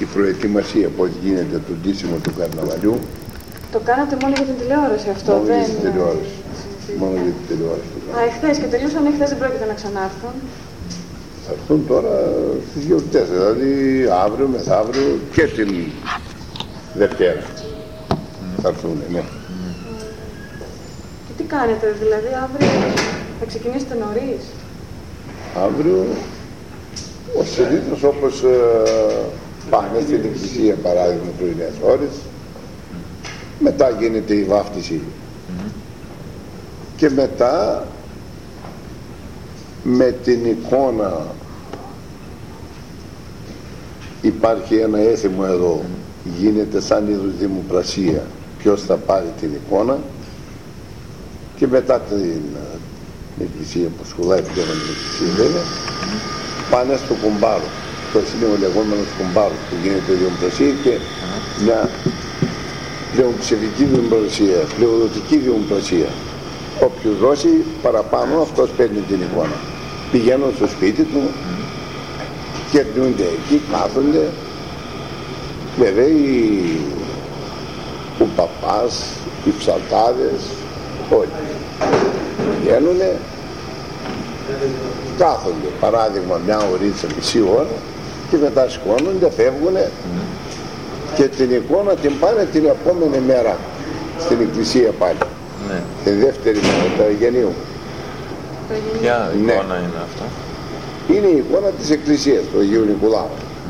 η προετοιμασία πώς γίνεται το ντύσιμο του καρναβαλιού. Το κάνατε μόνο για την τηλεόραση αυτό? Μόνο για την τηλεόραση. Μόνο για την τηλεόραση. Εχθές και τελείωσαν, εχθές δεν πρόκειται να ξανάρθουν? Θα έρθουν τώρα στις γιορτές, δηλαδή αύριο, μεθαύριο και την Δευτέρα. Θα έρθουν, ναι. Και τι κάνετε, δηλαδή αύριο θα ξεκινήσετε νωρίς? Αύριο, ως συνήθως, όπως πάνε στην εκκλησία παράδειγμα πρωινές ώρες, μετά γίνεται η βάφτιση και μετά με την εικόνα υπάρχει ένα έθιμο εδώ, γίνεται σαν είδους δημοπρασία ποιος θα πάρει την εικόνα, και μετά την εκκλησία που σχολάει πλέον την εκκλησία βέβαια πάνε στο κουμπάρο. Αυτό είναι ο λεγόμενος κουμπάρος που γίνεται δημοπρασία και μια πλεονψηφική δημοπρασία, πλεοδοτική δημοπρασία. Όποιος δώσει παραπάνω αυτός παίρνει την εικόνα. Πηγαίνουν στο σπίτι του, κερνούνται εκεί, κάθονται. Βέβαια ο παπάς, οι ψαλτάδες, όλοι πηγαίνουνε, κάθονται παράδειγμα μια ωρίτσα, μισή ώρα, και μετά σηκώνονται, φεύγουνε και την εικόνα την πάνε την επόμενη μέρα στην εκκλησία πάλι. Ναι. Την δεύτερη μέρα του Αγενείου. Ποια εικόνα είναι αυτά? Είναι η εικόνα της εκκλησίας του Αγίου Νικολάου.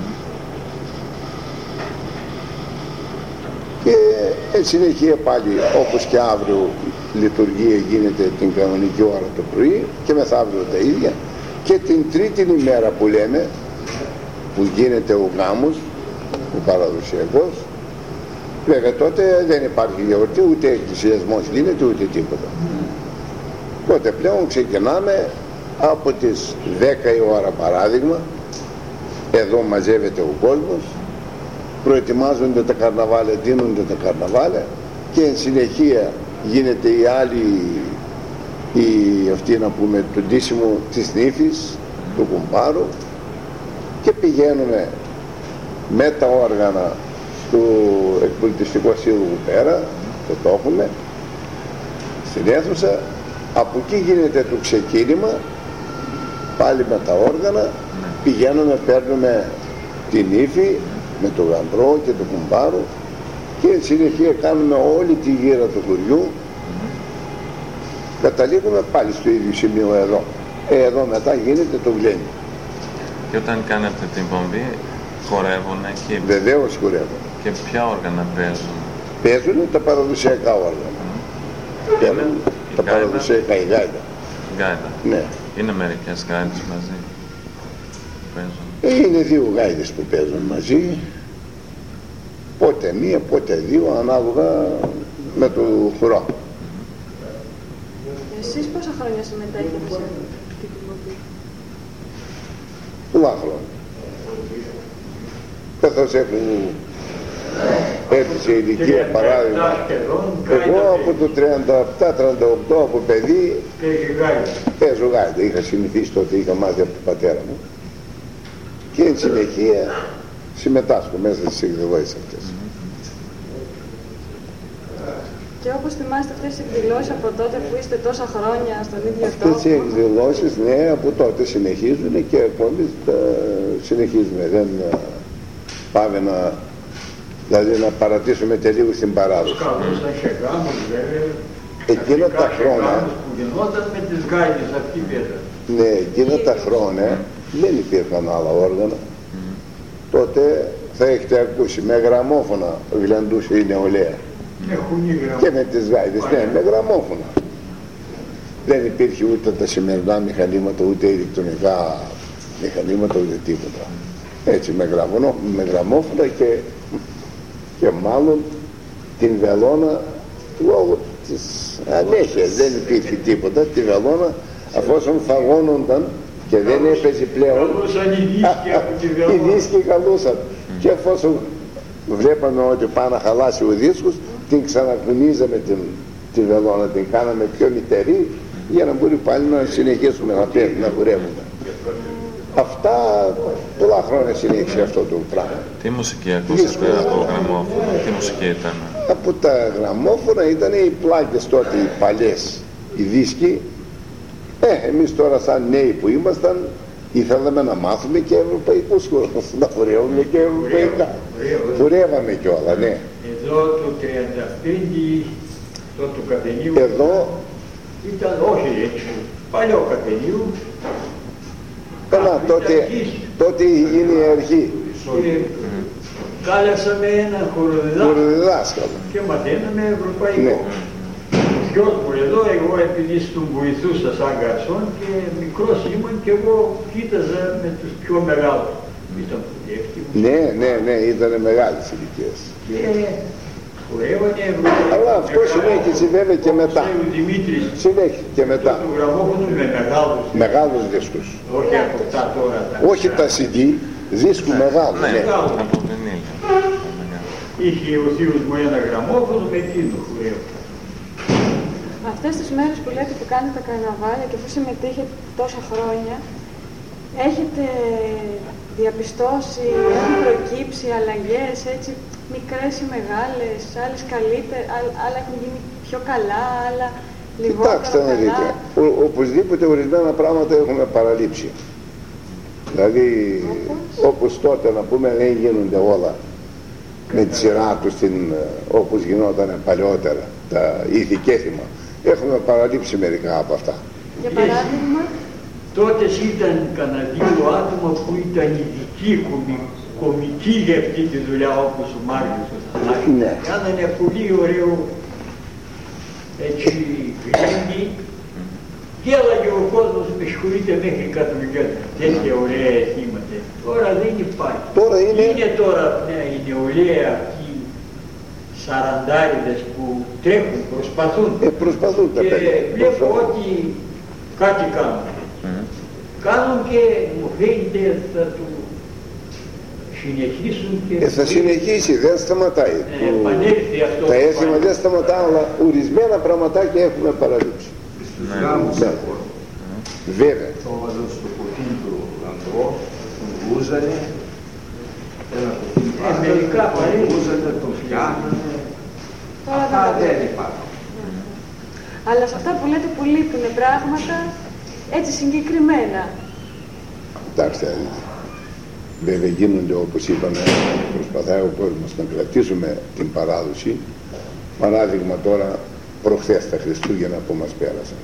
Και συνεχεία πάλι, όπως και αύριο λειτουργία γίνεται την κανονική ώρα το πρωί και μεθαύριο τα ίδια, και την τρίτη ημέρα που λέμε, που γίνεται ο γάμος, ο παραδοσιακός, βέβαια τότε δεν υπάρχει γιορτή, ούτε εκκλησιασμός γίνεται, ούτε τίποτα. Οπότε πλέον ξεκινάμε από τις 10 η ώρα παράδειγμα, εδώ μαζεύεται ο κόσμος, προετοιμάζονται τα καρναβάλια, δίνονται τα καρναβάλια, και εν συνεχεία γίνεται η άλλη, αυτή να πούμε, το ντύσιμο της νύφης, του κουμπάρου, και πηγαίνουμε με τα όργανα στο εκπολιτιστικό σύλλογο πέρα, το έχουμε στην αίθουσα. Από εκεί γίνεται το ξεκίνημα, πάλι με τα όργανα, πηγαίνουμε, παίρνουμε την ύφη με το γαμπρό και το κουμπάρο, και εν συνεχεία κάνουμε όλη τη γύρα του χωριού, καταλήγουμε πάλι στο ίδιο σημείο εδώ. Εδώ μετά γίνεται το γλένι. Και όταν κάνετε την πομπή, χορεύουνε και... Βεβαίως χορεύουν. Και ποια όργανα παίζουν? Παίζουν τα παραδοσιακά όργανα. Παίζουν τα παραδοσιακά, η γάιτα. Γάιτα. Ναι. Είναι μερικές γάιτες μαζί που παίζουν? Είναι δύο γάιτες που παίζουν μαζί. Πότε μία, πότε δύο, ανάλογα με το χορό. Εσείς πόσα χρόνια συμμετέχετε σε αυτή την πομπή? Πολλά χρόνια. Καθώς έχουν έρθει σε ηλικία παράδειγμα, εγώ από το 37-38 από παιδί παίζω γάιτα. Είχα συνηθίσει τότε, είχα μάθει από τον πατέρα μου, και εν συνεχεία συμμετάσχω μέσα στις εκδηλώσεις αυτές. Και όπως θυμάστε αυτές τις εκδηλώσεις από τότε που είστε τόσα χρόνια στον ίδιο τόπο? Αυτές οι εκδηλώσεις, ναι, από τότε συνεχίζουν και ακόμη συνεχίζουμε. Δεν πάμε δηλαδή να παρατήσουμε τελείως την παράδοση. Εκείνα τα χρόνια, που γινόταν με τις γάιδες αυτοί πέτρα. ναι, εκείνα τα χρόνια δεν υπήρχαν άλλα όργανα. Τότε θα έχετε ακούσει, με γραμμόφωνα γλαντούσε η νεολαία. Και με τις γάιδες, ναι, με γραμμόφωνα. Δεν υπήρχε ούτε τα σημερινά μηχανήματα, ούτε ηλεκτρονικά μηχανήματα, ούτε τίποτα. Έτσι, με γραμμόφωνα, και μάλλον την βελόνα, λόγω της ανέχειας, δεν υπήρχε τίποτα, τη βελόνα, αφόσον φαγώνονταν και δεν έπαιζε πλέον, οι δίσκοι καλούσαν. Και εφόσον βλέπαμε ότι πάει να χαλάσει ο δίσκος, την ξανακουνίζαμε τη βελόνα, την κάναμε πιο μητερή, για να μπορεί πάλι να συνεχίσουμε να χορεύουμε. Αυτά πολλά χρόνια συνέχισε αυτό το πράγμα. Τι μουσική ακούσατε από γραμμόφωνο, τι μουσική ήταν? Από τα γραμμόφωνα ήταν οι πλάκες τότε, οι παλιές, οι δίσκοι. Εμείς τώρα σαν νέοι που ήμασταν, ήθελαμε να μάθουμε και ευρωπαϊκούς χώρους, να χορεύουμε και ευρωπαϊκά. Χορεύαμε κιόλα, ναι. Εδώ το 35, το καφενείο. Εδώ ήταν, όχι έτσι, παλιό καφενείο. τότε είχε γίνει η αρχή. Κάλεσαμε έναν χοροδιδάσκαλο και μαθαίναμε ευρωπαϊκό. Ναι. Γιος μου εδώ, εγώ επειδή τον βοηθούσα σαν γκαρσόν και μικρός ήμουν και εγώ κοίταζα με τους πιο μεγάλους. Ήταν Ναι, ήταν μεγάλες ηλικίες. Και χορεύανε ευρωπαϊκό. Αλλά αυτό συνέχισε βέβαια και μετά. Ο Δημήτρης συνέχισε και μετά. Το γραμμόφωνο με μεγάλους δίσκους. Όχι από αυτά τώρα. Όχι τα CD, δίσκου μεγάλου. Ναι, από βινίλια. Είχε ο θείος μου ένα γραμμόφωνο με εκείνο χορεύω. Αυτές τις μέρες που λέτε που κάνετε τα καρναβάλια και αφού συμμετείχετε τόσα χρόνια, έχετε διαπιστώσει, έχουν προκύψει αλλαγές έτσι, μικρές ή μεγάλες, άλλες καλύτερες, άλλα έχουν γίνει πιο καλά, άλλα λιγότερο καλά? Κοιτάξτε να δείτε, οπωσδήποτε ορισμένα πράγματα έχουμε παραλείψει. Δηλαδή, όπως τότε να πούμε, δεν γίνονται όλα με τη σειρά τους όπως γινόταν παλιότερα, τα ηθικέθημα. Έχουμε παραλείψει μερικά από αυτά. Για παράδειγμα, τότε ήταν κανένα δύο άτομα που ήταν ειδικοί κομικοί για αυτή τη δουλειά, όπως ο Μάριος ο Θανάσης. Ναι. Κάνανε πολύ ωραίο έτσι γρήγορα. Γέλαγε ο κόσμος, με συγχωρείτε, μέχρι κατουργιά. Τέτοια ωραία αισθήματα. Τώρα δεν υπάρχει. Τώρα είναι τώρα η νεολαία αυτή, σαραντάριδες που τρέχουν, προσπαθούν. Προσπαθούν τα παιδιά. Και βλέπω ότι κάτι κάνουν. Κάνουν και μου φαίνεται θα του συνεχίσουν και... Θα συνεχίσει, δεν σταματάει. Επανέλθει αυτό. Τα έθιμα δεν σταματά, αλλά ορισμένα πραγματάκια έχουμε παραλείψει. Βέβαια. Το έβαζαν στο ποτήρι του ανδρό, τον βούζανε, ένα ποτήρι μερικά τον βούζανε, τον φτιάχνανε. Αυτά δεν υπάρχουν. Αλλά σε αυτά που λέτε που λείπουν πράγματα έτσι συγκεκριμένα. Κοιτάξτε, βέβαια γίνονται, όπως είπαμε, προσπαθάει ο κόσμος να κρατήσουμε την παράδοση. Παράδειγμα τώρα, προχθές τα Χριστούγεννα που μας πέρασαν.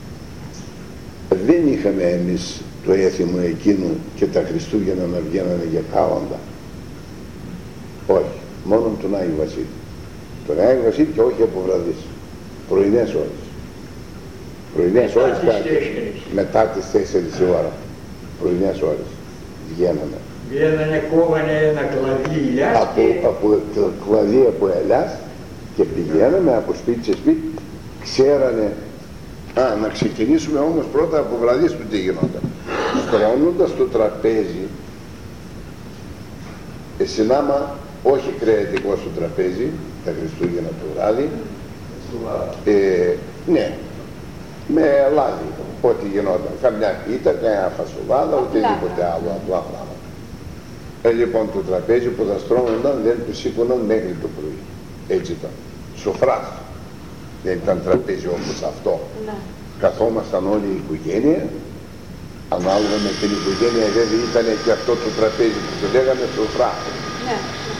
Δεν είχαμε εμείς το έθιμο εκείνο και τα Χριστούγεννα να βγαίνανε για κάλαντα. Όχι, μόνο τον Άγιο Βασίλη. Τον Άγιο Βασίλη και όχι από βραδείς. Πρωινές ώρες. Πρωινές ώρες μετά τις 4 η ώρα. Πρωινές ώρες βγαίνανε. Βγαίνανε, κόβανε ένα κλαδί ηλιάς από κλαδί από ελιάς και πηγαίναμε από σπίτι σε σπίτι. Ξέρανε. Να ξεκινήσουμε όμως πρώτα από βραδείς του τι γινόταν. Στρώνοντας το τραπέζι, συνάμα όχι κρεατικό στο τραπέζι, τα Χριστούγεννα το βράδυ, ναι, με λάδι, ό,τι γινόταν. Καμιά πίτα, καμιά φασουλάδα, οτιδήποτε άλλο, απλά πράγματα. Λοιπόν, το τραπέζι που θα στρώνονταν δεν του σήκωναν μέχρι το πρωί. Έτσι ήταν. Σοφράς. Δεν ήταν τραπέζι όπως αυτό. Ναι. Καθόμασταν όλη η οικογένεια, ανάλογα με την οικογένεια, βέβαια ήταν και αυτό το τραπέζι που το λέγαμε σοφρά. Ναι.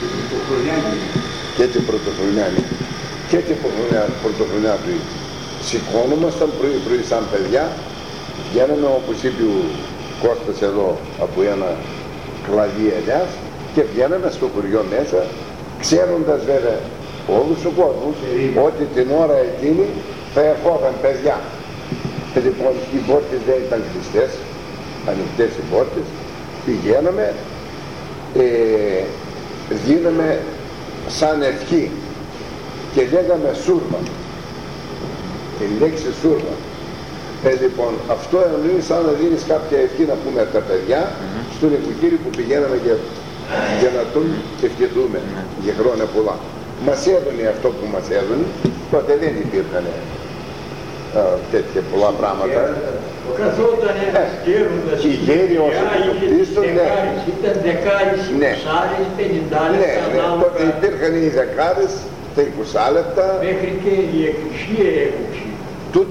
Και την πρωτοχρονιάνη. Και την πρωτοχρονιά του ίδιου. Σηκώνομασταν πρωί σαν παιδιά, βγαίναμε όπως είπε ο Κώστας εδώ από ένα κλαδί ελιάς και βγαίναμε στο χωριό μέσα, ξέροντας βέβαια όλους ο κόσμος ότι την ώρα εκείνη θα ερχόταν παιδιά. Λοιπόν, οι πόρτες δεν ήταν κλειστές, ανοιχτές οι πόρτες, πηγαίναμε, δίναμε σαν ευχή και λέγαμε σούρμα, τη λέξη σούρμα. Λοιπόν, αυτό εννοεί σαν να δίνεις κάποια ευχή, να πούμε τα παιδιά, στον οικοκύριο που πηγαίναμε για να τον ευχηθούμε για χρόνια πολλά. Μας έδωνε αυτό που μας έδωνε, τότε δεν υπήρχαν τέτοια πολλά πράγματα. Καθόταν ένας γέροντας, οι γέροι όσο το κτίστον, ναι. Ήταν δεκάρις, Ναι. 20, 50 Ναι, λεπτά ναι, ανάλογα. τότε υπήρχαν οι δεκάρες, τα 20 λεπτά, Μέχρι και η εκκλησία έκουψε. του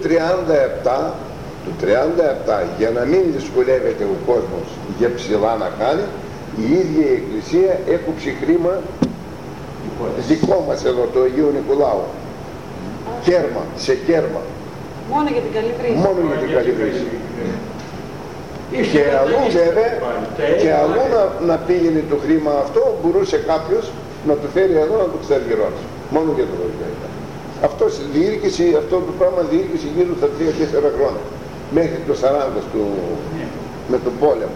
37, για να μην δυσκολεύεται ο κόσμος για ψηλά να κάνει, η ίδια η Εκκλησία έκουψε χρήμα δικό μας εδώ, το Αγίου Νικολάου. Κέρμα, σε κέρμα. Μόνο για την καλή χρήση. Μόνο για την καλή χρήση. Και αλλού βέβαια, και αλλού να πήγαινε το χρήμα αυτό, μπορούσε κάποιος να το φέρει εδώ να το ξαργυρώσει. Μόνο για το χωριό. Αυτό το πράγμα διήρκησε γύρω στα 3-4 χρόνια. Μέχρι το 40 με τον πόλεμο.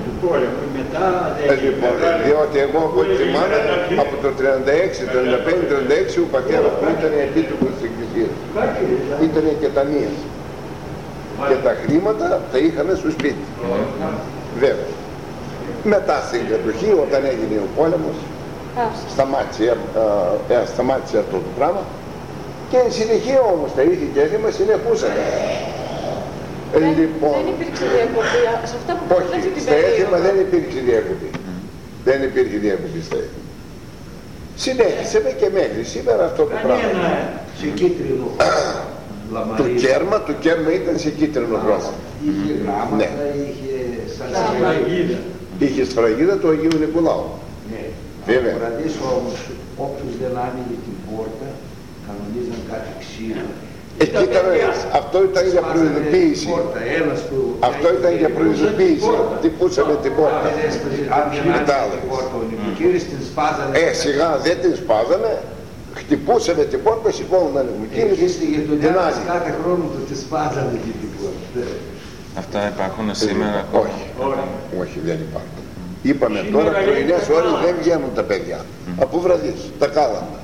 Λοιπόν, διότι εγώ από ό,τι θυμάμαι, από το 36, 35, 36 ο πατέρας μου ήταν επίτροπος της Εκκλησίας. Ήταν και ταμείας. Και τα χρήματα τα είχαμε στο σπίτι. Βέβαια. Μετά στην κατοχή, όταν έγινε ο πόλεμος, σταμάτησε αυτό το πράγμα. Και εν συνεχεία όμως τα ίδια και έθιμα συνεχούσαν. Λοιπόν, δεν υπήρξε διακοπή. Σε αυτά που όχι, στα έθιμα δεν υπήρξε διακοπή. Δεν υπήρχε διακοπή στα έθιμα. Συνέχισε και μέχρι σήμερα αυτό το πράγμα. Σε κίτρινο Το κέρμα ήταν σε κίτρινο χρώμα. Είχε γράμματα, είχε σαν σφραγίδα. Είχε σφραγίδα του Αγίου Νικολάου. Ναι. Βέβαια. Να κρατήσω όμως, όποιος δεν άνοιγε την πόρτα, κανονίζαν κάτι ξύλο. Αυτό ήταν για προειδοποίηση. Αυτό ήταν για προειδοποίηση. Τυπούσαμε την πόρτα. Αν δεν άρχισε την πόρτα, ο νοικοκύρης την σπάζανε. Σιγά δεν την σπάζανε. Χτυπούσαμε την πόρτα, σηκώνονταν οι νοικοκύρες. Την άλλη. Κάθε χρόνο που τη σπάζανε την πόρτα. Αυτά υπάρχουν σήμερα? Όχι, δεν υπάρχουν. Είπαμε τώρα, πρωινές ώρες δεν βγαίνουν τα παιδιά. Από βραδείς, τα κάλαντα.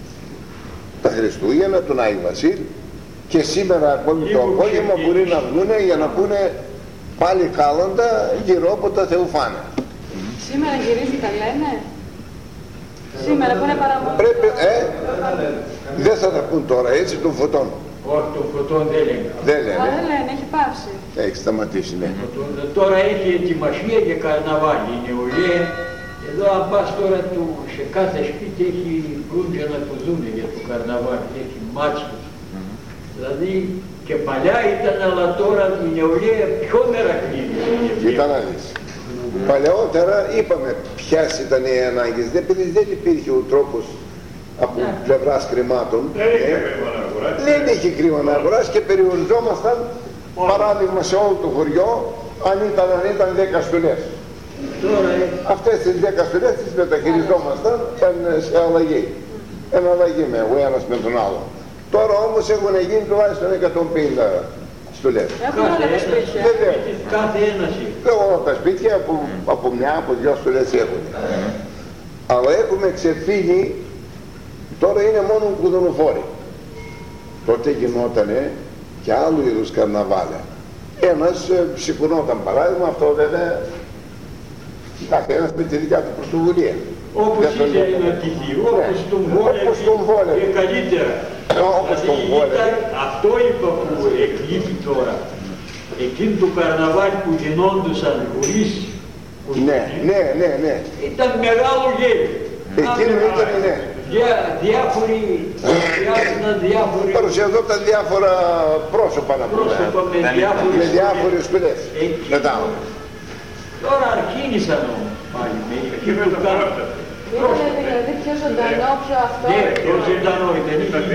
Τα Χριστούγεννα, τον Άη Βασίλη. Και σήμερα ακόμη το απόγευμα μπορεί να βγούνε για να πούνε πάλι κάλαντα γύρω από τα Θεοφάνα. Σήμερα γυρίζουν τα λένε. Σήμερα που είναι παραμονή. Πρέπει, δεν θα τα πούν τώρα, έτσι των φωτών. Όχι, των φωτών δεν λένε. Δεν λένε. Δεν λένε, έχει πάυσει. Έχει σταματήσει, ναι. Τώρα έχει ετοιμασία για καρναβάλι, η νεολαία. Εδώ αν πας τώρα σε κάθε σπίτι έχει φρούτια να το δούνε για το καρναβάλι, έχει μάτσες. Δηλαδή και παλιά ήταν, αλλά τώρα η νεολαία πιο μερακλίνη. Κοίτα να δεις. Παλαιότερα είπαμε ποιες ήταν οι ανάγκες. Δεν υπήρχε ο τρόπος από πλευράς χρημάτων. Δεν είχε κρίμα να αγοράσει και περιοριζόμασταν, παράδειγμα, σε όλο το χωριό, αν ήταν 10 στολές. Αυτές τις 10 στολές τις μεταχειριζόμασταν σε αλλαγή. Εν αλλαγή ο ένας με τον άλλο. Τώρα όμως έχουν γίνει τουλάχιστον 150 στολές. Έχουν όλα τα σπίτια. Κάθε ένας. Όλα τα σπίτια από μια, από δυο στολές έχουν. Αλλά έχουμε ξεφύγει, τώρα είναι μόνο κουδονοφόροι. Τότε γινότανε και άλλου είδους καρναβάλια. Ένας σηκωνόταν παράδειγμα, αυτό βέβαια κάθε ένας με τη δικιά του πρωτοβουλία. Όπως ήθελε να τυχεί, όπως τον βόλευε και καλύτερα. Αυτό είπα που εκλείπει τώρα. Εκείνο το καρναβάλι που γινόντουσαν χωρίς. Ναι. Ήταν μεγάλο γέλιο. Εκείνο ήταν, ναι. Διάφοροι παρουσιαζόταν διάφορα πρόσωπα να πούμε. Με διάφορες σπουδές. Τώρα αρχίνησαν όμως πάλι με εκείνο το καρναβάλι. Είναι δηλαδή πιο ζωντανό, πιο αυτό. Ναι, πιο ζωντανό ήταν.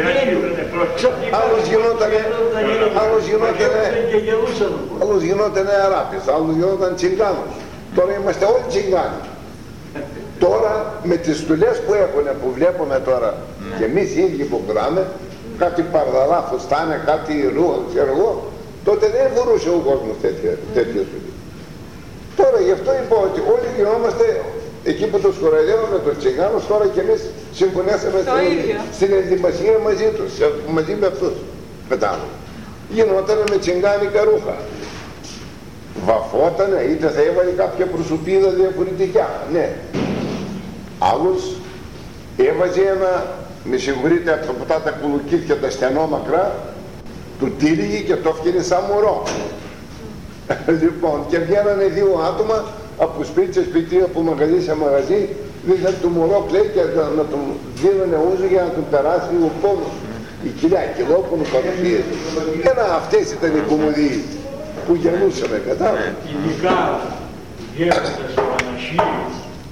Άλλος γινότανε Αράπης, άλλος γινόταν Τσιγκάνος. Τώρα είμαστε όλοι Τσιγκάνοι. Τώρα με τις στουλές που έχουν, που βλέπουμε τώρα και εμείς οι ίδιοι που γράμε, κάτι παρδαλά φουστάνε, κάτι ρούχα, ξέρω εγώ, τότε δεν φορούσε ο κόσμος τέτοια στουλή. Τώρα γι' αυτό είπα ότι όλοι γινόμαστε εκεί που τους κοροϊδεύαμε τους Τσιγκάνους, τώρα και εμείς συμφωνήσαμε στην ενδυμασία μαζί τους, μαζί με αυτούς. Μετά γινότανε με τσιγκάνικα ρούχα. Βαφότανε, είτε θα έβαλε κάποια προσωπίδα διαφορετικά, ναι. Άλλος έβαζε ένα, με συγχωρείτε από αυτά τα κουλουκίθια τα στενό μακρά, του τύλιγε και το έφτιανε σαν μωρό. Λοιπόν, και βγαίνανε δύο άτομα από σπίτι σε σπίτι, από μαγαζί σε μαγαζί, δίθεν του μωρό κλαίει και να τον δίνανε ούζο για να τον περάσει ο πόνος. Η κοιλιά, κυλόπονο, παρουσίαση. Αυτές ήταν οι κομμωδίες που γεννούσαμε, κατάλαβα. Ειδικά γέροντας ο Ανασίρης